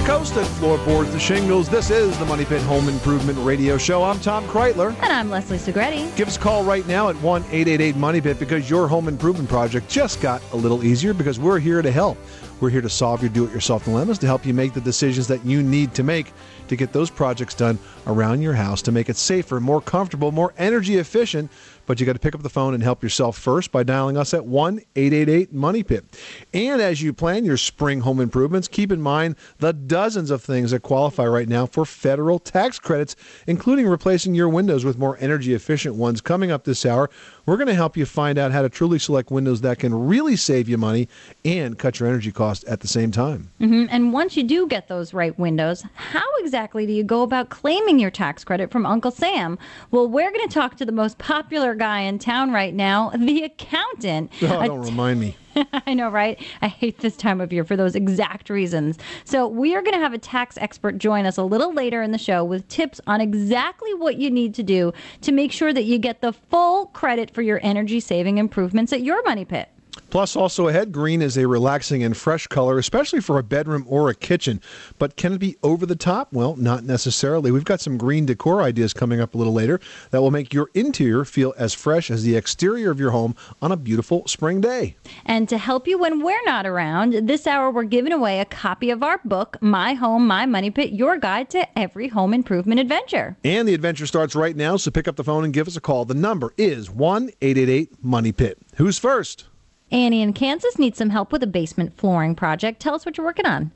coast and floorboards to shingles. This is the Money Pit Home Improvement Radio Show. I'm Tom Kreitler. And I'm Leslie Segretti. Give us a call right now at 1-888-MONEY-PIT because your home improvement project just got a little easier because we're here to help. We're here to solve your do-it-yourself dilemmas, to help you make the decisions that you need to make to get those projects done around your house, to make it safer, more comfortable, more energy efficient. But you got to pick up the phone and help yourself first by dialing us at 1-888-MONEY-PIT. And as you plan your spring home improvements, keep in mind the dozens of things that qualify right now for federal tax credits, including replacing your windows with more energy efficient ones. Coming up this hour, we're going to help you find out how to truly select windows that can really save you money and cut your energy costs at the same time. And once you do get those right windows, how exactly do you go about claiming your tax credit from Uncle Sam? Well, we're going to talk to the most popular guy in town right now, the accountant. Oh, don't remind me. I know, right? I hate this time of year for those exact reasons. So we are going to have a tax expert join us a little later in the show with tips on exactly what you need to do to make sure that you get the full credit for your energy-saving improvements at your Money Pit. Plus, also ahead, green is a relaxing and fresh color, especially for a bedroom or a kitchen. But can it be over the top? Well, not necessarily. We've got some green decor ideas coming up a little later that will make your interior feel as fresh as the exterior of your home on a beautiful spring day. And to help you when we're not around, this hour we're giving away a copy of our book, My Home, My Money Pit, Your Guide to Every Home Improvement Adventure. And the adventure starts right now, so pick up the phone and give us a call. The number is 1-888-MONEY-PIT. Who's first? Annie in Kansas needs some help with a basement flooring project. Tell us what you're working on.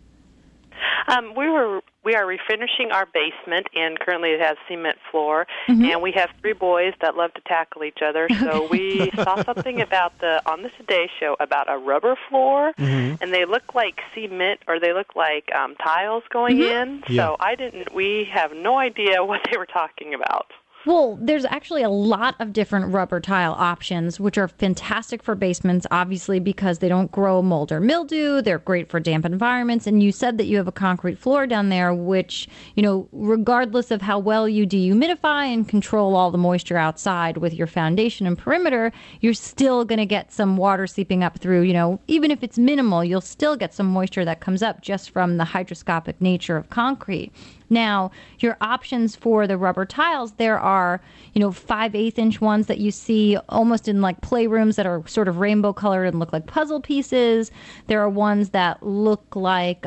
We are refinishing our basement, and currently it has cement floor. And we have 3 boys that love to tackle each other. So we saw something about on the Today Show about a rubber floor, and they look like cement or they look like tiles going in. Yeah. So we have no idea what they were talking about. Well, there's actually a lot of different rubber tile options, which are fantastic for basements, obviously, because they don't grow mold or mildew. They're great for damp environments. And you said that you have a concrete floor down there, which, regardless of how well you dehumidify and control all the moisture outside with your foundation and perimeter, you're still going to get some water seeping up through, even if it's minimal, you'll still get some moisture that comes up just from the hygroscopic nature of concrete. Now, your options for the rubber tiles, there are, 5/8-inch ones that you see almost in like playrooms that are sort of rainbow colored and look like puzzle pieces. There are ones that look like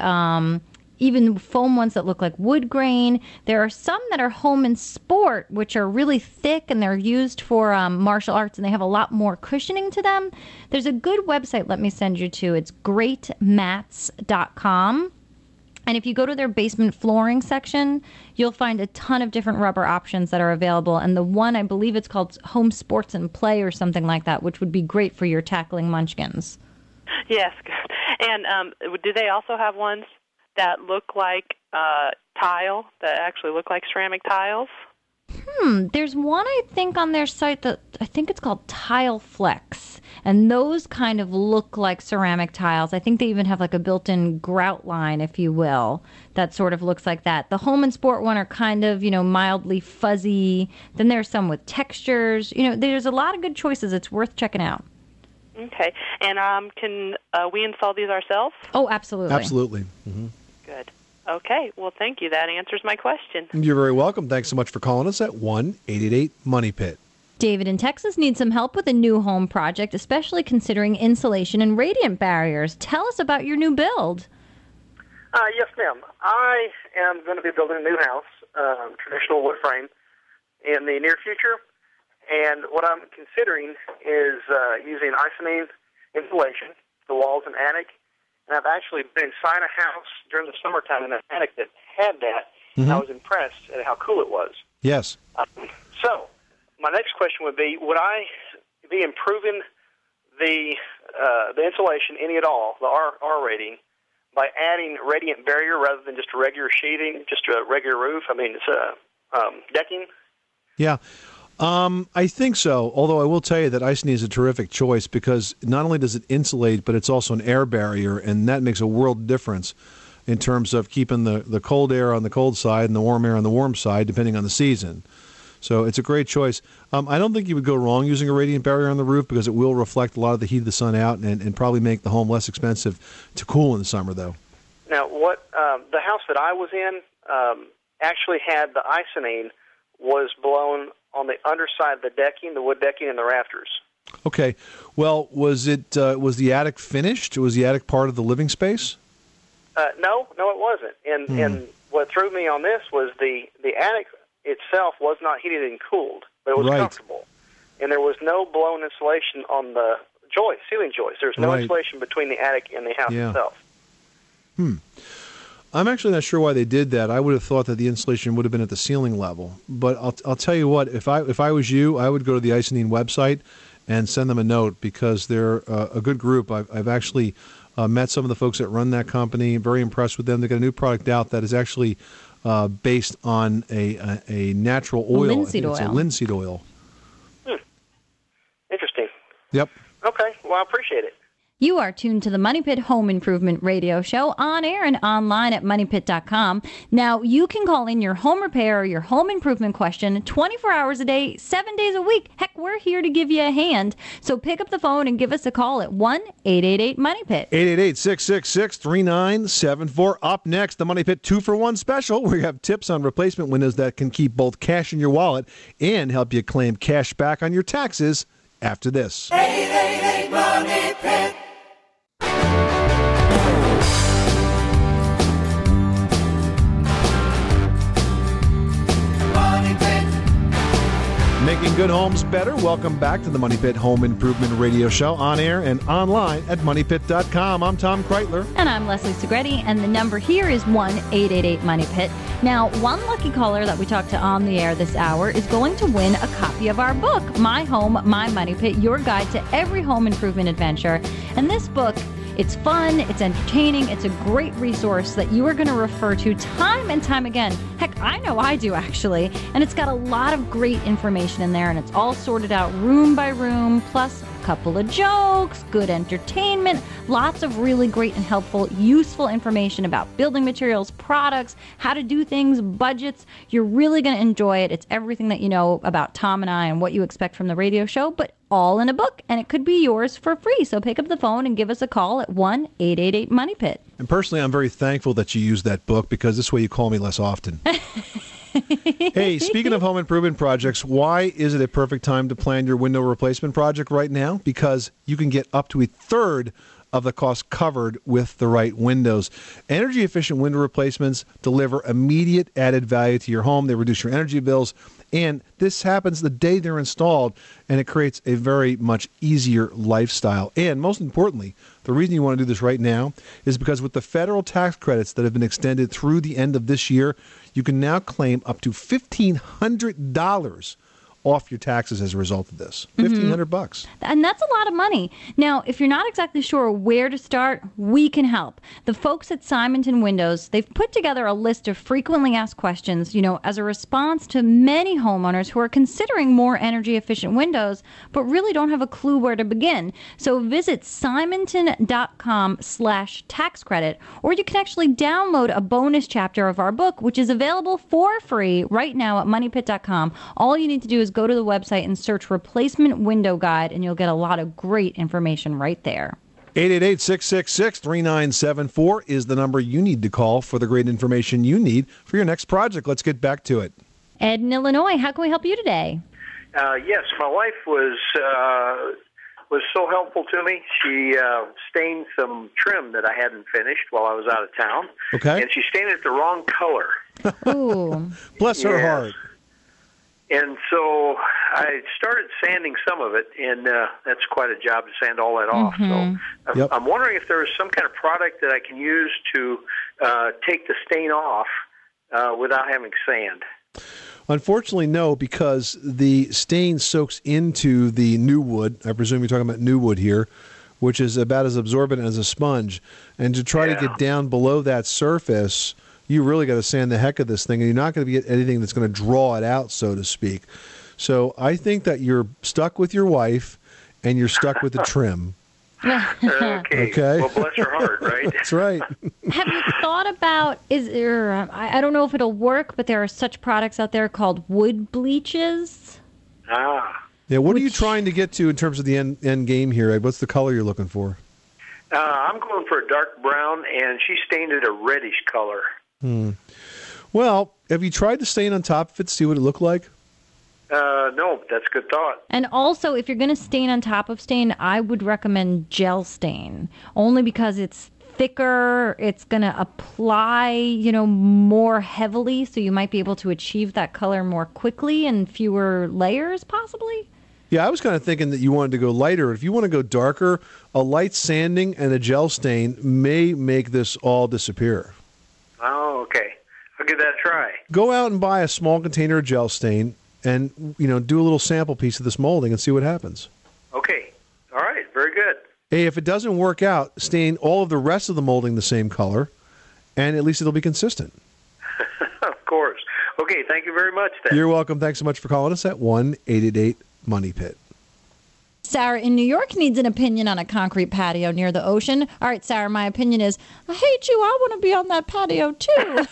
even foam ones that look like wood grain. There are some that are home and sport, which are really thick and they're used for martial arts and they have a lot more cushioning to them. There's a good website, let me send you to. It's greatmats.com. And if you go to their basement flooring section, you'll find a ton of different rubber options that are available. And the one, I believe it's called Home Sports and Play or something like that, which would be great for your tackling munchkins. Yes, good. And do they also have ones that look like tile, that actually look like ceramic tiles? There's one, I think, on their site that I think it's called Tile Flex. And those kind of look like ceramic tiles. I think they even have like a built-in grout line, if you will, that sort of looks like that. The home and sport one are kind of, mildly fuzzy. Then there's some with textures. There's a lot of good choices. It's worth checking out. Okay. And can we install these ourselves? Oh, absolutely. Absolutely. Good. Okay. Well, thank you. That answers my question. You're very welcome. Thanks so much for calling us at 1-888-MONEY-PIT. David in Texas needs some help with a new home project, especially considering insulation and radiant barriers. Tell us about your new build. Yes, ma'am. I am going to be building a new house, traditional wood frame, in the near future. And what I'm considering is using isonine insulation, the walls and attic. And I've actually been inside a house during the summertime in an attic that had that. And I was impressed at how cool it was. Yes. So my next question would be, would I be improving the insulation any at all, the R rating, by adding radiant barrier rather than just a regular sheeting, just a regular roof? I mean, it's decking. Yeah. I think so, although I will tell you that Icony is a terrific choice because not only does it insulate, but it's also an air barrier, and that makes a world difference in terms of keeping the cold air on the cold side and the warm air on the warm side, depending on the season. So it's a great choice. I don't think you would go wrong using a radiant barrier on the roof because it will reflect a lot of the heat of the sun out and probably make the home less expensive to cool in the summer, though. Now, what the house that I was in actually had the Icynene was blown on the underside of the decking, the wood decking, and the rafters. Okay. Well, was the attic finished? Was the attic part of the living space? No, it wasn't. And what threw me on this was the attic itself was not heated and cooled, but it was comfortable. And there was no blown insulation on the ceiling joists. There's no insulation between the attic and the house itself. I'm actually not sure why they did that. I would have thought that the insulation would have been at the ceiling level. But I'll tell you what, if I was you, I would go to the Icynene website and send them a note, because they're a good group. I've actually met some of the folks that run that company. Very impressed with them. They got a new product out that is actually based on a natural oil. Linseed oil. It's a linseed oil. Interesting. Yep. Okay. Well, I appreciate it. You are tuned to the Money Pit Home Improvement Radio Show, on air and online at moneypit.com. Now, you can call in your home repair or your home improvement question 24 hours a day, 7 days a week. Heck, we're here to give you a hand. So pick up the phone and give us a call at 1-888-MONEY-PIT. 888-666-3974. Up next, the Money Pit 2-for-1 special, where you have tips on replacement windows that can keep both cash in your wallet and help you claim cash back on your taxes after this. 888-MONEY-PIT. Making good homes better. Welcome back to the Money Pit Home Improvement Radio Show, on air and online at moneypit.com. I'm Tom Kreitler. And I'm Leslie Segretti, and the number here is 1-888-MONEY-PIT. Now, one lucky caller that we talked to on the air this hour is going to win a copy of our book, My Home, My Money Pit, your guide to every home improvement adventure. And this book, it's fun, it's entertaining, it's a great resource that you are going to refer to time and time again. Heck, I know I do, actually. And it's got a lot of great information in there, and it's all sorted out room by room, plus a couple of jokes, good entertainment, lots of really great and helpful, useful information about building materials, products, how to do things, budgets. You're really going to enjoy it. It's everything that you know about Tom and I and what you expect from the radio show, but all in a book, and it could be yours for free. So pick up the phone and give us a call at 1-888-MONEY-PIT. And personally, I'm very thankful that you use that book, because this way you call me less often. Hey, speaking of home improvement projects, why is it a perfect time to plan your window replacement project right now? Because you can get up to a third of the cost covered with the right windows. Energy-efficient window replacements deliver immediate added value to your home. They reduce your energy bills, and this happens the day they're installed, and it creates a very much easier lifestyle. And most importantly, the reason you want to do this right now is because with the federal tax credits that have been extended through the end of this year, you can now claim up to $1,500 off your taxes as a result of this. $1,500. And that's a lot of money. Now, if you're not exactly sure where to start, we can help. The folks at Simonton Windows, they've put together a list of frequently asked questions, as a response to many homeowners who are considering more energy efficient windows, but really don't have a clue where to begin. So visit simonton.com/tax credit, or you can actually download a bonus chapter of our book, which is available for free right now at moneypit.com. All you need to do is go to the website and search Replacement Window Guide, and you'll get a lot of great information right there. 888-666-3974 is the number you need to call for the great information you need for your next project. Let's get back to it. Ed in Illinois, how can we help you today? Yes, my wife was so helpful to me. She stained some trim that I hadn't finished while I was out of town. Okay. And she stained it the wrong color. Ooh. Bless her heart. And so I started sanding some of it, and that's quite a job to sand all that off. So I'm wondering if there is some kind of product that I can use to take the stain off without having sand. Unfortunately, no, because the stain soaks into the new wood. I presume you're talking about new wood here, which is about as absorbent as a sponge. And to try to get down below that surface, you really got to sand the heck of this thing, and you're not going to get anything that's going to draw it out, so to speak. So I think that you're stuck with your wife, and you're stuck with the trim. Okay. Well, bless her heart, right? That's right. Have you thought about, I don't know if it'll work, but there are such products out there called wood bleaches. Yeah, what are you trying to get to in terms of the end game here, Ed? What's the color you're looking for? I'm going for a dark brown, and she stained it a reddish color. Well, have you tried to stain on top of it to see what it looked like? No, that's a good thought. And also, if you're going to stain on top of stain, I would recommend gel stain, only because it's thicker, it's going to apply, more heavily, so you might be able to achieve that color more quickly and fewer layers, possibly. Yeah, I was kind of thinking that you wanted to go lighter. If you want to go darker, a light sanding and a gel stain may make this all disappear. Oh, okay. I'll give that a try. Go out and buy a small container of gel stain and, do a little sample piece of this molding and see what happens. Okay. All right. Very good. Hey, if it doesn't work out, stain all of the rest of the molding the same color, and at least it'll be consistent. Of course. Okay. Thank you very much, then. You're welcome. Thanks so much for calling us at 1-888-MONEY-PIT. Sarah in New York needs an opinion on a concrete patio near the ocean. All right, Sarah, my opinion is, I hate you. I want to be on that patio, too.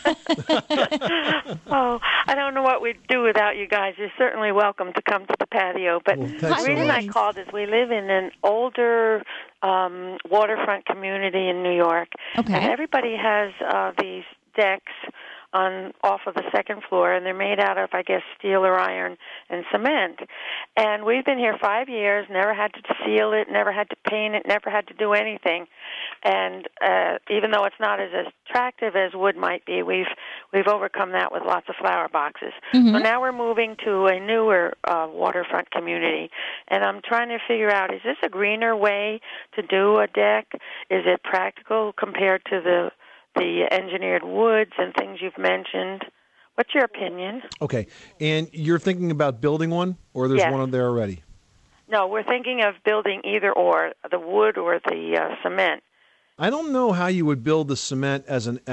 Oh, I don't know what we'd do without you guys. You're certainly welcome to come to the patio. But the reason I called is we live in an older waterfront community in New York. Okay. And everybody has these decks off of the second floor, and they're made out of, I guess, steel or iron and cement. And we've been here 5 years, never had to seal it, never had to paint it, never had to do anything. And even though it's not as attractive as wood might be, we've overcome that with lots of flower boxes. Mm-hmm. So now we're moving to a newer waterfront community, and I'm trying to figure out, is this a greener way to do a deck? Is it practical compared to the engineered woods and things you've mentioned? What's your opinion? Okay. And you're thinking about building one, or there's one there already? No, we're thinking of building either or, the wood or the cement. I don't know how you would build the cement as an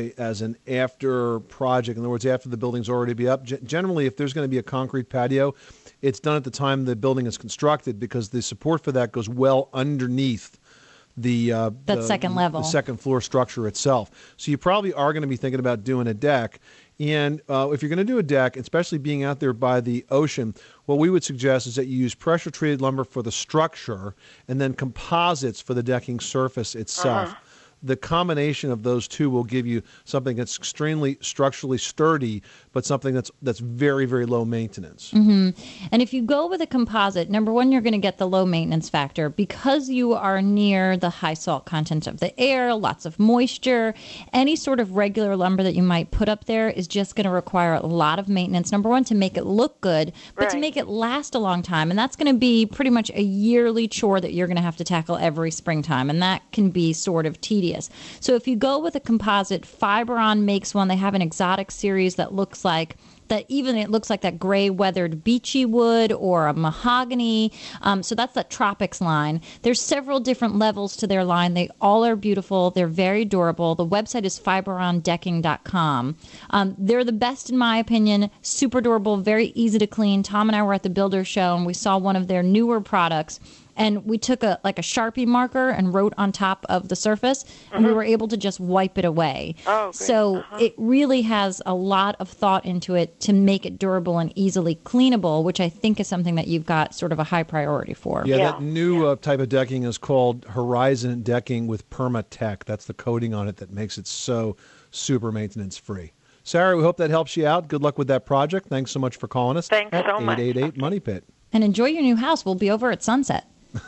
after project. In other words, after the building's already be up. Generally, if there's going to be a concrete patio, it's done at the time the building is constructed, because the support for that goes well underneath the second level, the second floor structure itself. So you probably are going to be thinking about doing a deck. And if you're going to do a deck, especially being out there by the ocean, what we would suggest is that you use pressure-treated lumber for the structure and then composites for the decking surface itself. Uh-huh. The combination of those two will give you something that's extremely structurally sturdy, but something that's very, very low maintenance. Mm-hmm. And if you go with a composite, number one, you're going to get the low maintenance factor because you are near the high salt content of the air, lots of moisture. Any sort of regular lumber that you might put up there is just going to require a lot of maintenance. Number one, to make it look good, but to make it last a long time. And that's going to be pretty much a yearly chore that you're going to have to tackle every springtime. And that can be sort of tedious. So if you go with a composite, Fiberon makes one. They have an exotic series that looks like that, even it looks like that gray weathered beachy wood or a mahogany. So that's that Tropics line. There's several different levels to their line. They all are beautiful. They're very durable. The website is fiberondecking.com. They're the best in my opinion. Super durable, very easy to clean. Tom and I were at the Builder Show and we saw one of their newer products. And we took a Sharpie marker and wrote on top of the surface, and we were able to just wipe it away. Oh, great. So it really has a lot of thought into it to make it durable and easily cleanable, which I think is something that you've got sort of a high priority for. Yeah, that new type of decking is called Horizon Decking with PermaTech. That's the coating on it that makes it so super maintenance-free. Sarah, we hope that helps you out. Good luck with that project. Thanks so much for calling us. Thanks so much. 888-MONEY-PIT. And enjoy your new house. We'll be over at Sunset.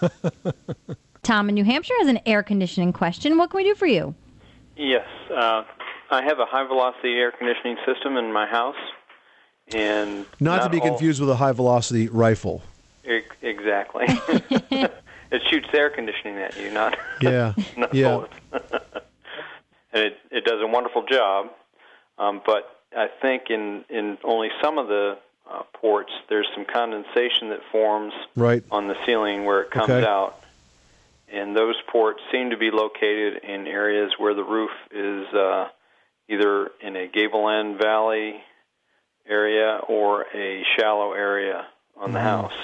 Tom in New Hampshire has an air conditioning question. What can we do for you? Yes. I have a high-velocity air conditioning system in my house. And not to be confused with a high-velocity rifle. Exactly. It shoots air conditioning at you, not bullets. And it does a wonderful job. But I think in only some of the ports, there's some condensation that forms on the ceiling where it comes out. And those ports seem to be located in areas where the roof is either in a gable end valley area or a shallow area on the house.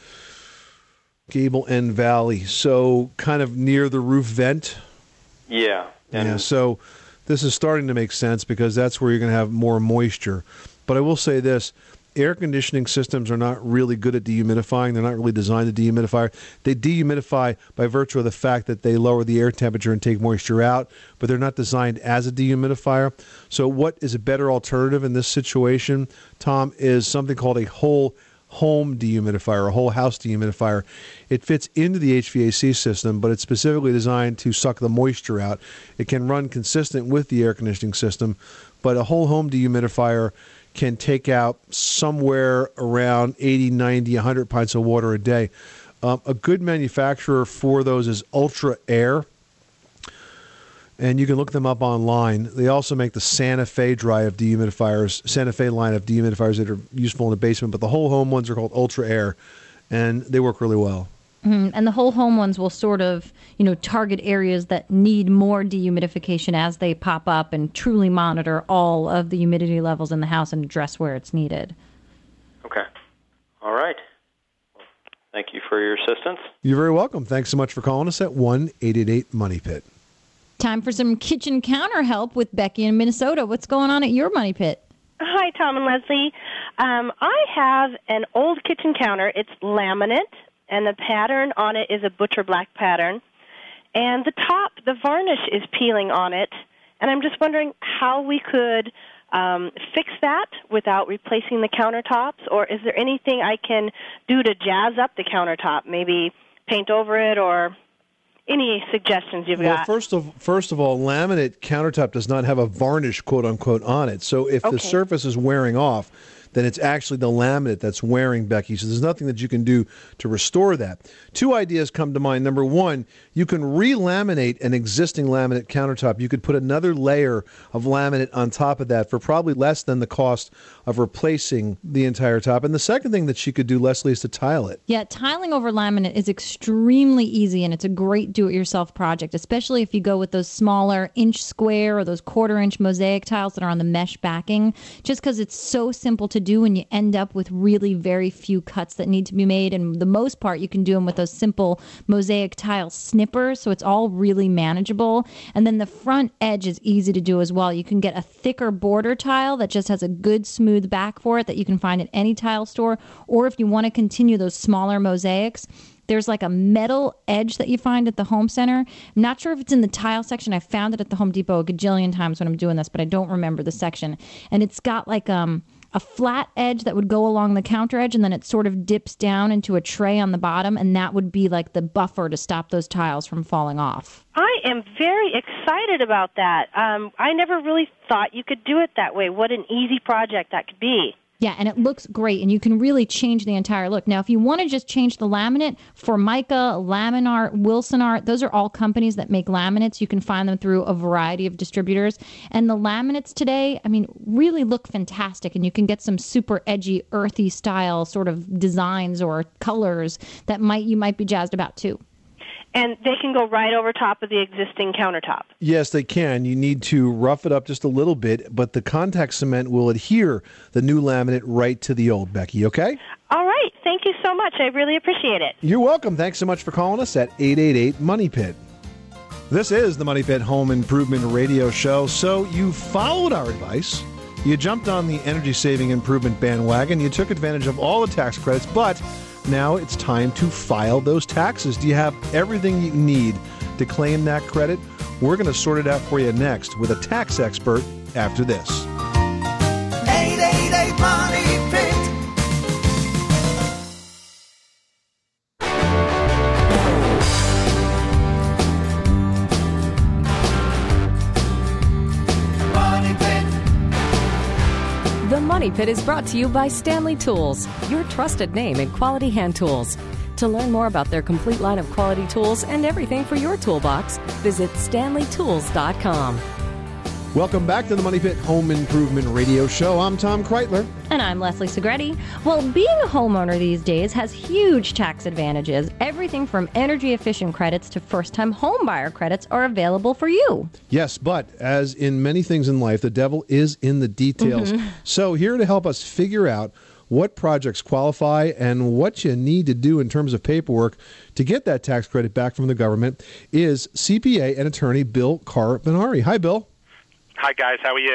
Gable end valley, so kind of near the roof vent? Yeah. So this is starting to make sense because that's where you're going to have more moisture. But I will say this, air conditioning systems are not really good at dehumidifying. They're not really designed to dehumidify. They dehumidify by virtue of the fact that they lower the air temperature and take moisture out, but they're not designed as a dehumidifier. So what is a better alternative in this situation, Tom, is something called a whole home dehumidifier, a whole house dehumidifier. It fits into the HVAC system, but it's specifically designed to suck the moisture out. It can run consistent with the air conditioning system, but a whole home dehumidifier can take out somewhere around 80, 90, 100 pints of water a day. A good manufacturer for those is Ultra Air, and you can look them up online. They also make the Santa Fe line of dehumidifiers that are useful in the basement, but the whole home ones are called Ultra Air, and they work really well. Mm-hmm. And the whole home ones will sort of, target areas that need more dehumidification as they pop up and truly monitor all of the humidity levels in the house and address where it's needed. Okay. All right. Thank you for your assistance. You're very welcome. Thanks so much for calling us at 1-888-MONEY-PIT. Time for some kitchen counter help with Becky in Minnesota. What's going on at your Money Pit? Hi, Tom and Leslie. I have an old kitchen counter. It's laminate, and the pattern on it is a butcher black pattern. And the top, the varnish is peeling on it. And I'm just wondering how we could fix that without replacing the countertops, or is there anything I can do to jazz up the countertop, maybe paint over it, or any suggestions you've got? Well, first of all, laminate countertop does not have a varnish, quote unquote, on it. So if the surface is wearing off, then it's actually the laminate that's wearing, Becky. So there's nothing that you can do to restore that. Two ideas come to mind. Number one, you can re-laminate an existing laminate countertop. You could put another layer of laminate on top of that for probably less than the cost of replacing the entire top. And the second thing that she could do, Leslie, is to tile it. Yeah, tiling over laminate is extremely easy, and it's a great do-it-yourself project, especially if you go with those smaller inch square or those quarter-inch mosaic tiles that are on the mesh backing, just because it's so simple to do and you end up with really very few cuts that need to be made. And the most part, you can do them with those simple mosaic tile snippers, so it's all really manageable. And then the front edge is easy to do as well. You can get a thicker border tile that just has a good smooth back for it that you can find at any tile store. Or if you want to continue those smaller mosaics, there's like a metal edge that you find at the home center. I'm not sure if it's in the tile section. I found it at the Home Depot a gajillion times when I'm doing this, but I don't remember the section. And it's got like a flat edge that would go along the counter edge, and then it sort of dips down into a tray on the bottom, and that would be like the buffer to stop those tiles from falling off. I am very excited about that. I never really thought you could do it that way. What an easy project that could be. Yeah, and it looks great, and you can really change the entire look. Now, if you want to just change the laminate, Formica, Laminart, Wilson Art, those are all companies that make laminates. You can find them through a variety of distributors. And the laminates today, really look fantastic, and you can get some super edgy, earthy style sort of designs or colors that you might be jazzed about too. And they can go right over top of the existing countertop. Yes, they can. You need to rough it up just a little bit, but the contact cement will adhere the new laminate right to the old, Becky, okay? All right. Thank you so much. I really appreciate it. You're welcome. Thanks so much for calling us at 888-MONEY-PIT. This is the Money Pit Home Improvement Radio Show. So you followed our advice. You jumped on the energy-saving improvement bandwagon. You took advantage of all the tax credits, but now it's time to file those taxes. Do you have everything you need to claim that credit? We're going to sort it out for you next with a tax expert after this. 888-MONEY-PIT. The Money Pit is brought to you by Stanley Tools, your trusted name in quality hand tools. To learn more about their complete line of quality tools and everything for your toolbox, visit StanleyTools.com. Welcome back to the Money Pit Home Improvement Radio Show. I'm Tom Kreitler. And I'm Leslie Segretti. Well, being a homeowner these days has huge tax advantages. Everything from energy-efficient credits to first-time home buyer credits are available for you. Yes, but as in many things in life, the devil is in the details. Mm-hmm. So here to help us figure out what projects qualify and what you need to do in terms of paperwork to get that tax credit back from the government is CPA and attorney Bill Carbonari. Hi, Bill. Hi, guys. How are you?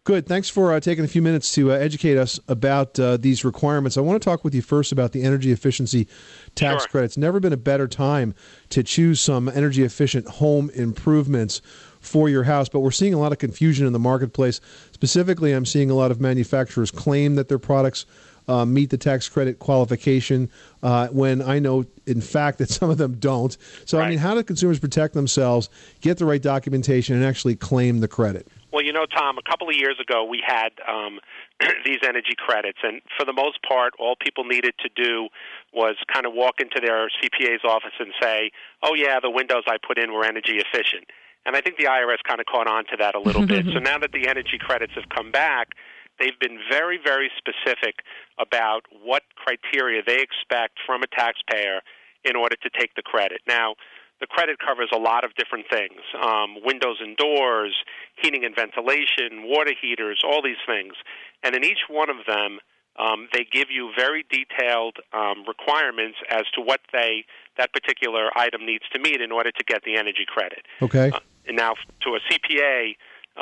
Good. Thanks for taking a few minutes to educate us about these requirements. I want to talk with you first about the energy efficiency tax credits. Never been a better time to choose some energy efficient home improvements for your house, but we're seeing a lot of confusion in the marketplace. Specifically, I'm seeing a lot of manufacturers claim that their products meet the tax credit qualification when I know, in fact, that some of them don't. So, I mean, how do consumers protect themselves, get the right documentation, and actually claim the credit? Well, Tom, a couple of years ago we had these energy credits, and for the most part, all people needed to do was kind of walk into their CPA's office and say, oh, yeah, the windows I put in were energy efficient. And I think the IRS kind of caught on to that a little bit. So now that the energy credits have come back, they've been very, very specific about what criteria they expect from a taxpayer in order to take the credit. Now, the credit covers a lot of different things, windows and doors, heating and ventilation, water heaters, all these things. And in each one of them, they give you very detailed requirements as to what that particular item needs to meet in order to get the energy credit. Okay. And now, to a CPA,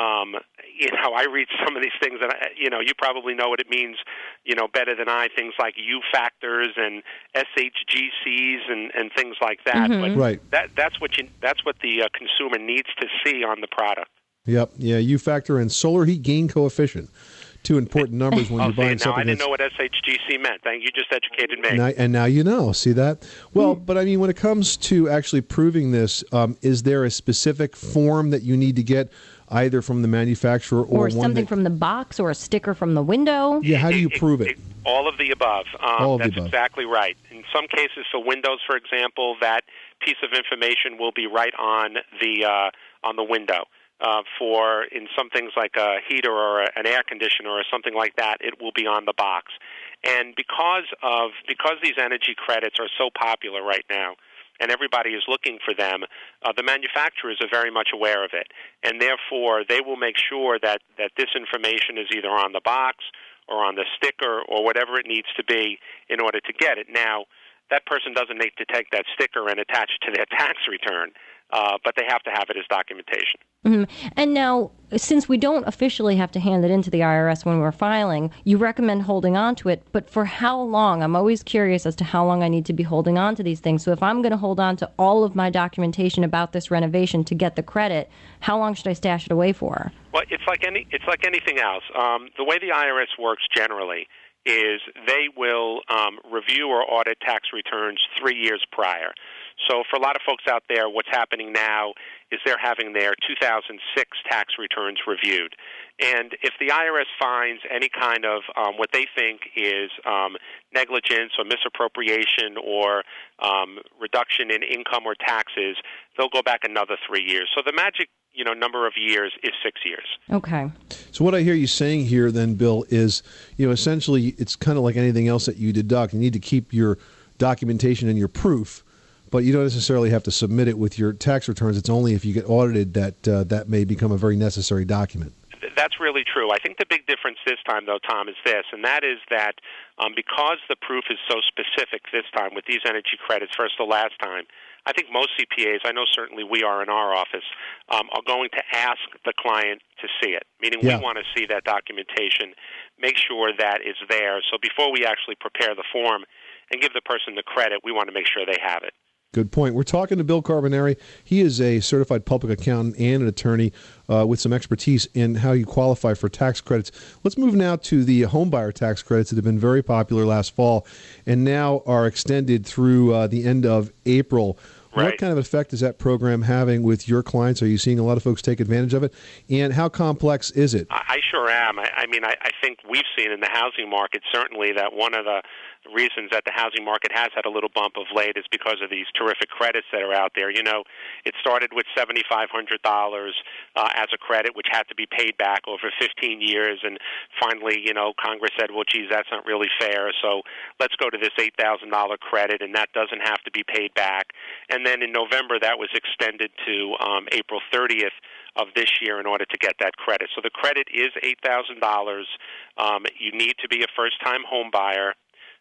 I read some of these things, and you probably know what it means, better than I. Things like U factors and SHGCs and things like that. Mm-hmm. But that's what the consumer needs to see on the product. Yep. Yeah. U factor and solar heat gain coefficient. Two important numbers when you're buying something. I didn't know what SHGC meant. You just educated me. And now you know. See that? Well, but I mean, when it comes to actually proving this, is there a specific form that you need to get either from the manufacturer or something from the box or a sticker from the window? Yeah, how do you prove it? All of the above. That's exactly right. In some cases, for windows, for example, that piece of information will be right on the window. In some things like a heater or an air conditioner or something like that, it will be on the box. And because these energy credits are so popular right now, and everybody is looking for them, the manufacturers are very much aware of it. And therefore, they will make sure that this information is either on the box or on the sticker or whatever it needs to be in order to get it. Now, that person doesn't need to take that sticker and attach it to their tax return, but they have to have it as documentation. Mm-hmm. And now, since we don't officially have to hand it into the IRS when we're filing, you recommend holding on to it, but for how long? I'm always curious as to how long I need to be holding on to these things. So if I'm going to hold on to all of my documentation about this renovation to get the credit, how long should I stash it away for? Well, it's like anything else. The way the IRS works generally is they will review or audit tax returns 3 years prior. So for a lot of folks out there, what's happening now is they're having their 2006 tax returns reviewed. And if the IRS finds any kind of what they think is negligence or misappropriation or reduction in income or taxes, they'll go back another 3 years. So the magic number of years is 6 years. Okay. So what I hear you saying here then, Bill, is essentially it's kind of like anything else that you deduct. You need to keep your documentation and your proof, but you don't necessarily have to submit it with your tax returns. It's only if you get audited that may become a very necessary document. That's really true. I think the big difference this time, though, Tom, is this, and that is that because the proof is so specific this time with these energy credits versus the last time, I think most CPAs, I know certainly we are in our office, are going to ask the client to see it, meaning we want to see that documentation, make sure that it's there. So before we actually prepare the form and give the person the credit, we want to make sure they have it. Good point. We're talking to Bill Carbonari. He is a certified public accountant and an attorney with some expertise in how you qualify for tax credits. Let's move now to the homebuyer tax credits that have been very popular last fall and now are extended through the end of April. Right. What kind of effect is that program having with your clients? Are you seeing a lot of folks take advantage of it? And how complex is it? I sure am. I think we've seen in the housing market certainly that one of the reasons that the housing market has had a little bump of late is because of these terrific credits that are out there. It started with $7,500 as a credit, which had to be paid back over 15 years. And finally, Congress said, well, geez, that's not really fair. So let's go to this $8,000 credit, and that doesn't have to be paid back. And then in November, that was extended to April 30th of this year in order to get that credit. So the credit is $8,000. You need to be a first-time home buyer.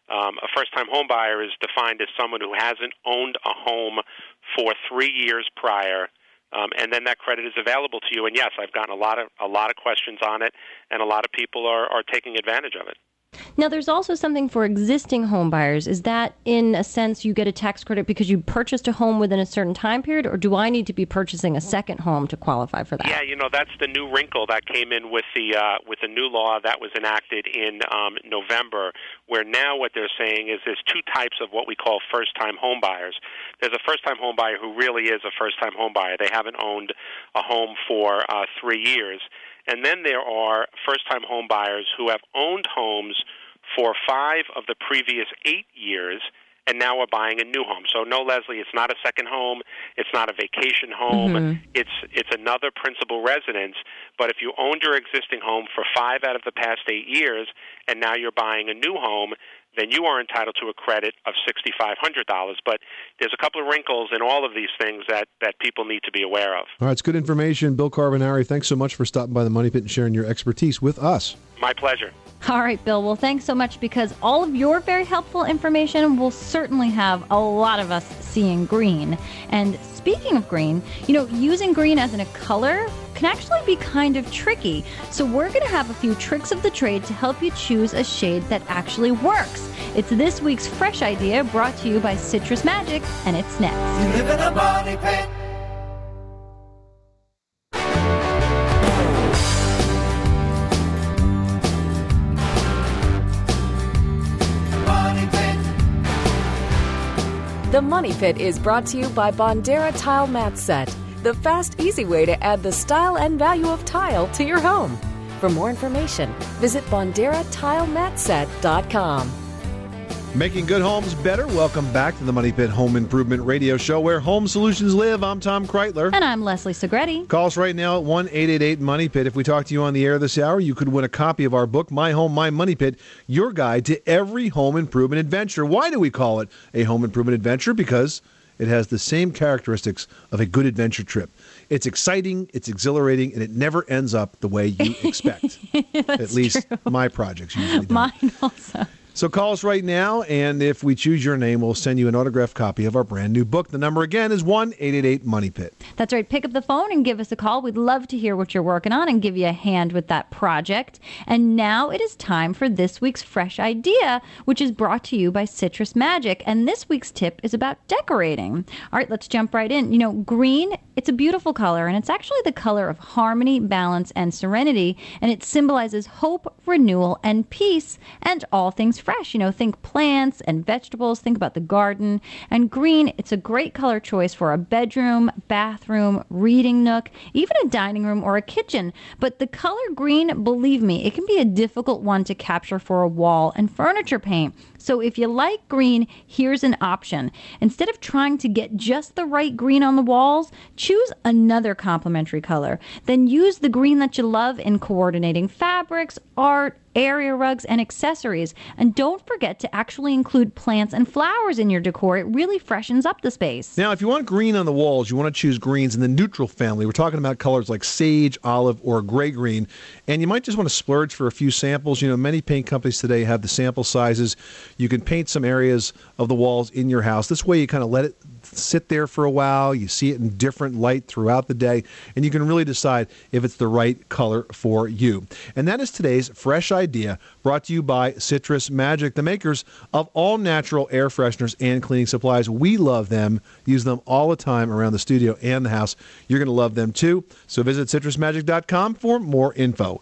A first-time home buyer is defined as someone who hasn't owned a home for 3 years prior. and then that credit is available to you. And yes, I've gotten a lot of questions on it, and a lot of people are taking advantage of it. Now, there's also something for existing home buyers. Is that, in a sense, you get a tax credit because you purchased a home within a certain time period, or do I need to be purchasing a second home to qualify for that? Yeah, that's the new wrinkle that came in with the new law that was enacted in November, where now what they're saying is there's two types of what we call first-time home buyers. There's a first-time home buyer who really is a first-time home buyer. They haven't owned a home for 3 years. And then there are first-time home buyers who have owned homes for 5 of the previous 8 years and now are buying a new home. So no, Leslie, it's not a second home. It's not a vacation home. Mm-hmm. It's another principal residence. But if you owned your existing home for 5 out of the past 8 years and now you're buying a new home, then you are entitled to a credit of $6,500. But there's a couple of wrinkles in all of these things that people need to be aware of. All right, it's good information. Bill Carbonari, thanks so much for stopping by the Money Pit and sharing your expertise with us. My pleasure. All right, Bill. Well, thanks so much, because all of your very helpful information will certainly have a lot of us seeing green. And speaking of green, using green as in a color can actually be kind of tricky. So we're going to have a few tricks of the trade to help you choose a shade that actually works. It's this week's Fresh Idea, brought to you by Citrus Magic, and it's next. You live in a money pit. The Money Pit is brought to you by Bondera Tile Mat Set, the fast, easy way to add the style and value of tile to your home. For more information, visit BonderaTileMatSet.com. Making good homes better. Welcome back to the Money Pit Home Improvement Radio Show, where home solutions live. I'm Tom Kreitler. And I'm Leslie Segretti. Call us right now at 1-888-MONEY-PIT. If we talk to you on the air this hour, you could win a copy of our book, My Home, My Money Pit, your guide to every home improvement adventure. Why do we call it a home improvement adventure? Because it has the same characteristics of a good adventure trip. It's exciting, it's exhilarating, and it never ends up the way you expect. At least true. My projects usually don't. Mine also. So call us right now, and if we choose your name, we'll send you an autographed copy of our brand new book. The number again is 1-888-MONEY-PIT. That's right. Pick up the phone and give us a call. We'd love to hear what you're working on and give you a hand with that project. And now it is time for this week's Fresh Idea, which is brought to you by Citrus Magic. And this week's tip is about decorating. All right, let's jump right in. Green, it's a beautiful color, and it's actually the color of harmony, balance, and serenity. And it symbolizes hope, renewal, and peace, and all things fresh. Think plants and vegetables, think about the garden. And green, it's a great color choice for a bedroom, bathroom, reading nook, even a dining room or a kitchen. But the color green, believe me, it can be a difficult one to capture for a wall and furniture paint. So if you like green, here's an option. Instead of trying to get just the right green on the walls, choose another complementary color. Then use the green that you love in coordinating fabrics, art, area rugs, and accessories. And don't forget to actually include plants and flowers in your decor. It really freshens up the space. Now, if you want green on the walls, you want to choose greens in the neutral family. We're talking about colors like sage, olive, or gray green. And you might just want to splurge for a few samples. Many paint companies today have the sample sizes. You can paint some areas of the walls in your house. This way you kind of let it sit there for a while. You see it in different light throughout the day, and you can really decide if it's the right color for you. And that is today's Fresh Idea, brought to you by Citrus Magic, the makers of all natural air fresheners and cleaning supplies. We love them, use them all the time around the studio and the house. You're going to love them too. So visit citrusmagic.com for more info.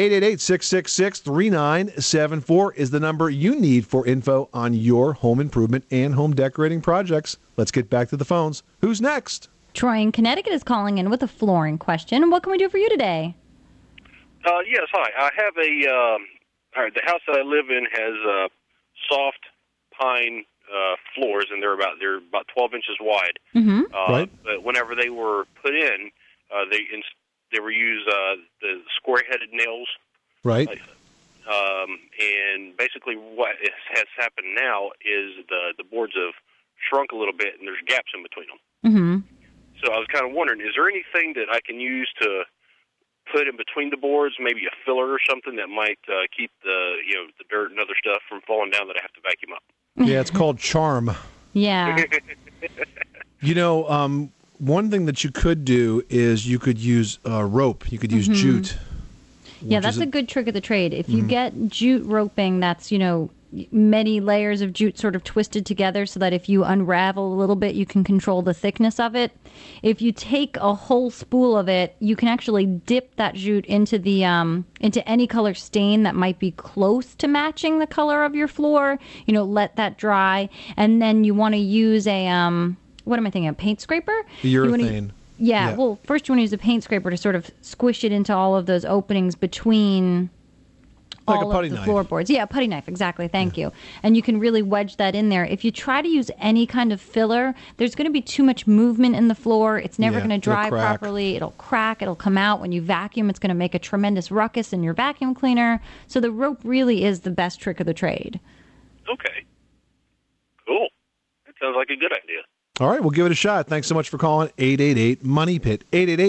888-666-3974 is the number you need for info on your home improvement and home decorating projects. Let's get back to the phones. Who's next? Troy in Connecticut is calling in with a flooring question. What can we do for you today? Yes, hi. I have the house that I live in has soft pine floors, and they're about 12 inches wide. Mm-hmm. Right. But whenever they were put in, they were used the square-headed nails. Right. And basically what has happened now is the boards have shrunk a little bit, and there's gaps in between them. Mm-hmm. So I was kind of wondering, is there anything that I can use to put in between the boards, maybe a filler or something that might keep the dirt and other stuff from falling down that I have to vacuum up? Yeah, it's called Charm. Yeah. one thing that you could do is you could use rope. You could use jute. Yeah, that's a good trick of the trade. If you get jute roping, that's, many layers of jute sort of twisted together so that if you unravel a little bit, you can control the thickness of it. If you take a whole spool of it, you can actually dip that jute into the into any color stain that might be close to matching the color of your floor. Let that dry, and then you want to use a what am I thinking? A paint scraper? Urethane. Yeah. Well, first you want to use a paint scraper to sort of squish it into all of those openings between all of the floorboards. Yeah, a putty knife, exactly. Thank you. And you can really wedge that in there. If you try to use any kind of filler, there's going to be too much movement in the floor. It's never going to dry properly. It'll crack. It'll come out. When you vacuum, it's going to make a tremendous ruckus in your vacuum cleaner. So the rope really is the best trick of the trade. Okay. Cool. That sounds like a good idea. All right, we'll give it a shot. Thanks so much for calling 888-MONEY-PIT,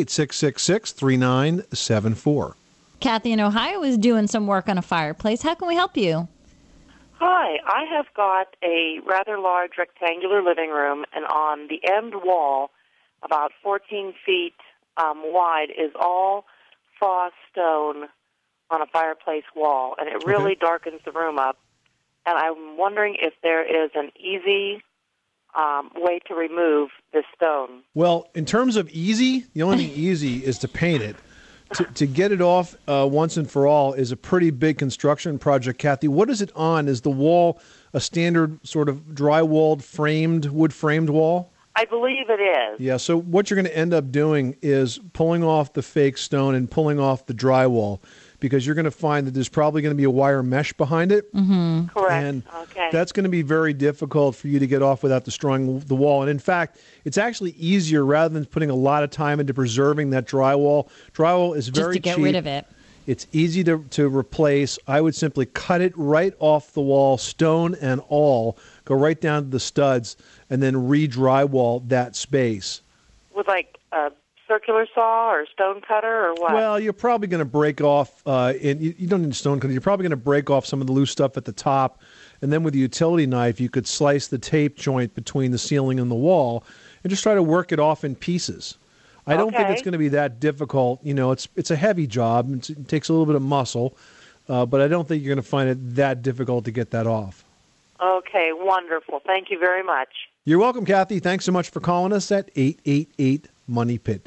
888-666-3974. Kathy in Ohio is doing some work on a fireplace. How can we help you? Hi, I have got a rather large rectangular living room, and on the end wall, about 14 feet wide, is all frost stone on a fireplace wall, and it really darkens the room up. And I'm wondering if there is an easy way to remove this stone. Well, in terms of easy, the only thing easy is to paint it. To get it off once and for all is a pretty big construction project, Kathy. What is it on? Is the wall a standard sort of drywalled, wood-framed wall? I believe it is. Yeah, so what you're going to end up doing is pulling off the fake stone and pulling off the drywall, because you're going to find that there's probably going to be a wire mesh behind it. Mm-hmm. Correct. And that's going to be very difficult for you to get off without destroying the wall. And in fact, it's actually easier, rather than putting a lot of time into preserving that drywall. Drywall is very cheap. Just to get rid of it. It's easy to replace. I would simply cut it right off the wall, stone and all, go right down to the studs, and then re-drywall that space. With like a circular saw or stone cutter or what? Well, you're probably going to break off, you don't need a stone cutter, you're probably going to break off some of the loose stuff at the top, and then with a utility knife, you could slice the tape joint between the ceiling and the wall, and just try to work it off in pieces. I don't think it's going to be that difficult. It's a heavy job, it takes a little bit of muscle, but I don't think you're going to find it that difficult to get that off. Okay, wonderful. Thank you very much. You're welcome, Kathy. Thanks so much for calling us at 888-MONEY-PIT,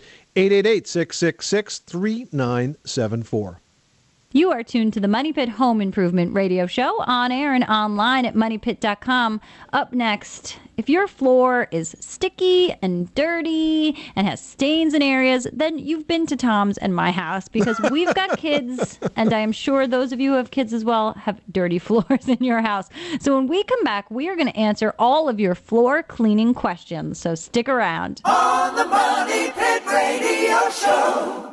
888-666-3974. You are tuned to the Money Pit Home Improvement Radio Show, on air and online at moneypit.com. Up next, if your floor is sticky and dirty and has stains in areas, then you've been to Tom's and my house, because we've got kids, and I am sure those of you who have kids as well have dirty floors in your house. So when we come back, we are going to answer all of your floor cleaning questions. So stick around. On the Money Pit Radio Show.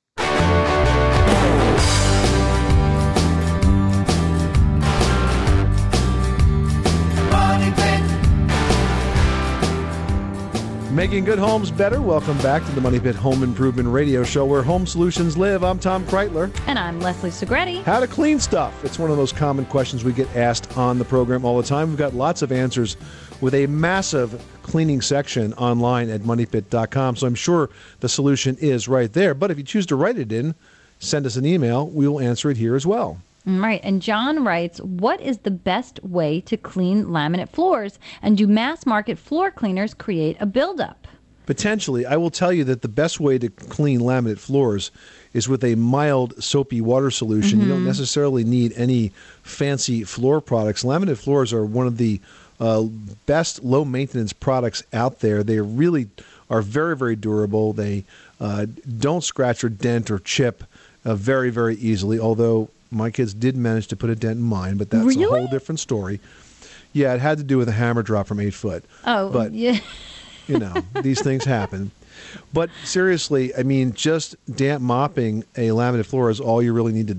Making good homes better. Welcome back to the Money Pit Home Improvement Radio Show, where home solutions live. I'm Tom Kreitler. And I'm Leslie Segretti. How to clean stuff. It's one of those common questions we get asked on the program all the time. We've got lots of answers with a massive cleaning section online at moneypit.com. So I'm sure the solution is right there. But if you choose to write it in, send us an email. We will answer it here as well. Right. And John writes, what is the best way to clean laminate floors? And do mass market floor cleaners create a buildup? Potentially. I will tell you that the best way to clean laminate floors is with a mild soapy water solution. You don't necessarily need any fancy floor products. Laminate floors are one of the best low-maintenance products out there. They really are very, very durable. They don't scratch or dent or chip very, very easily, although my kids did manage to put a dent in mine, but that's a whole different story. Yeah, it had to do with a hammer drop from 8 foot. Oh, but, yeah. These things happen. But seriously, I mean, just damp mopping a laminate floor is all you really need to do.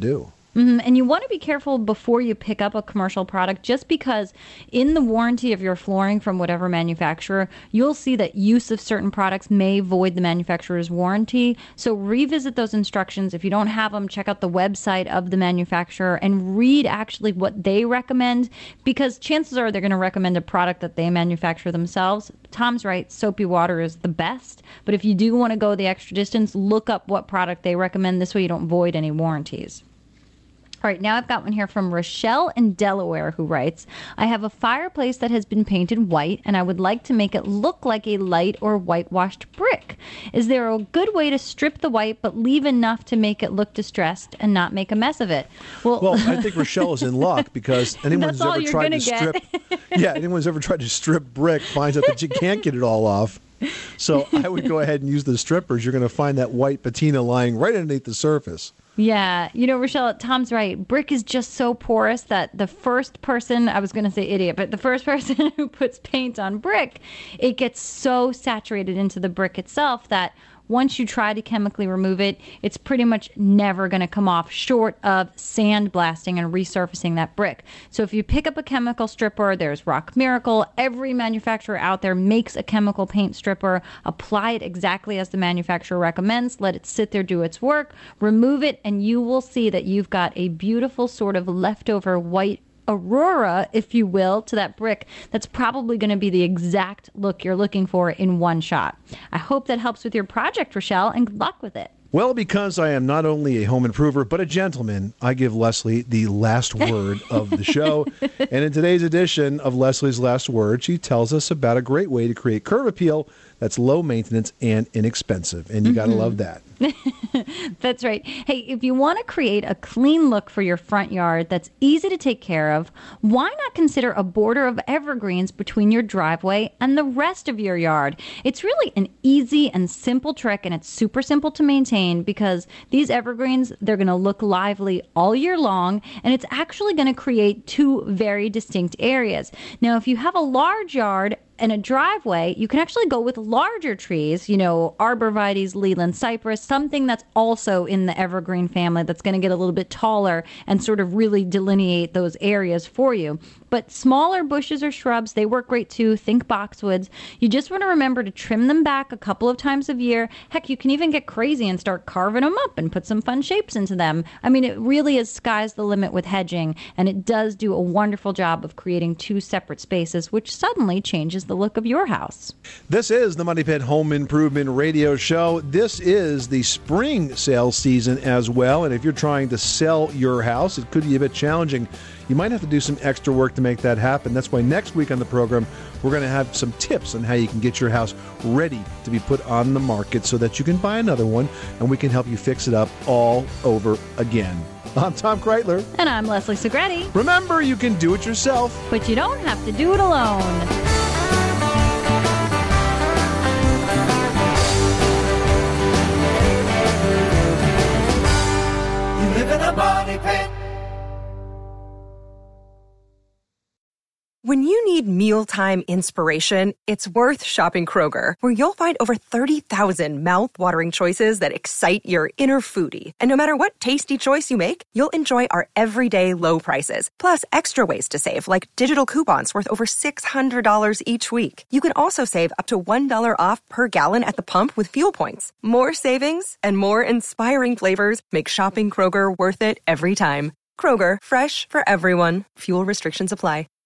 And you want to be careful before you pick up a commercial product, just because in the warranty of your flooring from whatever manufacturer, you'll see that use of certain products may void the manufacturer's warranty. So revisit those instructions. If you don't have them, check out the website of the manufacturer and read actually what they recommend, because chances are they're going to recommend a product that they manufacture themselves. Tom's right, soapy water is the best. But if you do want to go the extra distance, look up what product they recommend. This way you don't void any warranties. All right, now I've got one here from Rochelle in Delaware who writes, I have a fireplace that has been painted white, and I would like to make it look like a light or whitewashed brick. Is there a good way to strip the white but leave enough to make it look distressed and not make a mess of it? Well, I think Rochelle is in luck, because anyone's ever tried to strip anyone's ever tried to strip brick finds out that you can't get it all off. So I would go ahead and use the strippers. You're going to find that white patina lying right underneath the surface. Yeah. Rochelle, Tom's right. Brick is just so porous that the first person, I was going to say idiot, but the first person who puts paint on brick, it gets so saturated into the brick itself that once you try to chemically remove it, it's pretty much never going to come off, short of sandblasting and resurfacing that brick. So if you pick up a chemical stripper, there's Rock Miracle. Every manufacturer out there makes a chemical paint stripper. Apply it exactly as the manufacturer recommends. Let it sit there, do its work. Remove it, and you will see that you've got a beautiful sort of leftover white aurora, if you will, to that brick that's probably going to be the exact look you're looking for in one shot. I hope that helps with your project, Rochelle, and good luck with it. Well, because I am not only a home improver, but a gentleman, I give Leslie the last word of the show. And in today's edition of Leslie's Last Word, she tells us about a great way to create curb appeal that's low maintenance and inexpensive. And you got to love that. That's right. Hey, if you want to create a clean look for your front yard that's easy to take care of, why not consider a border of evergreens between your driveway and the rest of your yard? It's really an easy and simple trick, and it's super simple to maintain, because these evergreens, they're going to look lively all year long, and it's actually going to create two very distinct areas. Now, if you have a large yard and a driveway, you can actually go with larger trees, arborvitaes, Leland cypress, something that's also in the evergreen family that's going to get a little bit taller and sort of really delineate those areas for you. But smaller bushes or shrubs, they work great too. Think boxwoods. You just want to remember to trim them back a couple of times a year. Heck, you can even get crazy and start carving them up and put some fun shapes into them. I mean, it really is sky's the limit with hedging, and it does do a wonderful job of creating two separate spaces, which suddenly changes the look of your house. This is the Money Pit Home Improvement Radio Show. This is the spring sales season as well, and if you're trying to sell your house, it could be a bit challenging. You might have to do some extra work to make that happen. That's why next week on the program, we're going to have some tips on how you can get your house ready to be put on the market so that you can buy another one, and we can help you fix it up all over again. I'm Tom Kreitler. And I'm Leslie Segretti. Remember, you can do it yourself, but you don't have to do it alone. Money Pit. When you need mealtime inspiration, it's worth shopping Kroger, where you'll find over 30,000 mouth-watering choices that excite your inner foodie. And no matter what tasty choice you make, you'll enjoy our everyday low prices, plus extra ways to save, like digital coupons worth over $600 each week. You can also save up to $1 off per gallon at the pump with fuel points. More savings and more inspiring flavors make shopping Kroger worth it every time. Kroger, fresh for everyone. Fuel restrictions apply.